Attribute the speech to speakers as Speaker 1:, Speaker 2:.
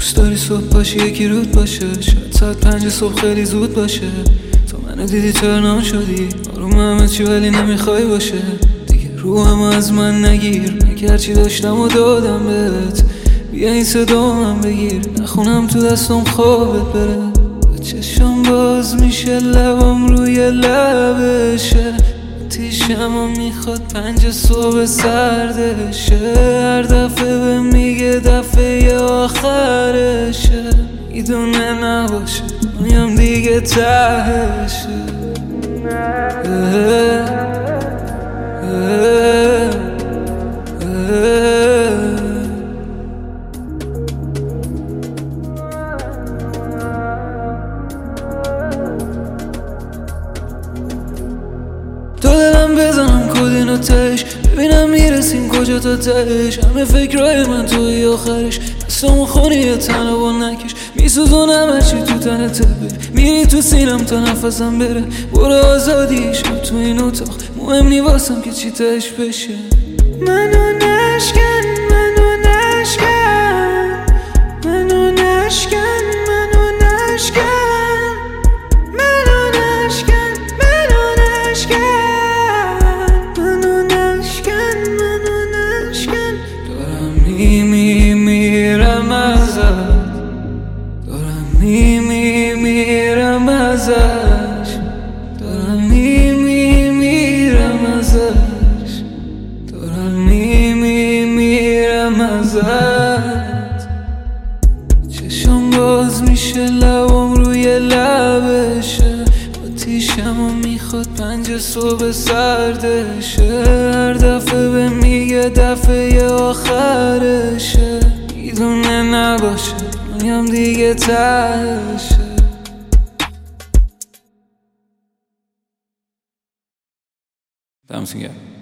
Speaker 1: دوست داری صبح باشی یکی رود باشه، شاید ساعت 5 صبح خیلی زود باشه. تو منو دیدی ترنان شدی، آروم همه چی ولی نمیخوای باشه. دیگه روحمو از من نگیر، مگر چی داشتم و دادم بهت. بیا این صدا من بگیر، نخونم تو دستم خوابت بره. چشم باز میشه لبم روی لبشه، تیشمو میخواد 5 صبح سردشه. هر دفعه به میگه دفعه آخرشه، میدونه نباشه میم دیگه تهشه. تو دلم بزنم کدینو تش، ببینم میرسیم کجا تا تش. همه فکرهای من توی آخرش، دستامو خونی یه تنه و نکش. میسوزونم هرچی تو تنت بره، میری تو سینم تا نفسم بره. برو آزادی شب تو این اتاق، مهم نی واسم که چی تش بشه. منو نشکن، منو نشکن، منو نشکن، منو نشکن، منو نشکن، منو نشکن، منو نشکن. دارم میمیرم ازت، دارم میمیرم ازش، دارم میمیرم ازش، دارم میمیرم ازت. چشم باز میشه لبم روی لبشه، آتیشمو میخواد 5 صبح سردشه. هر دفعه به میگه دفعه آخرشه، میدونه نباشه میم دیگه تهشه. دمتون گرم.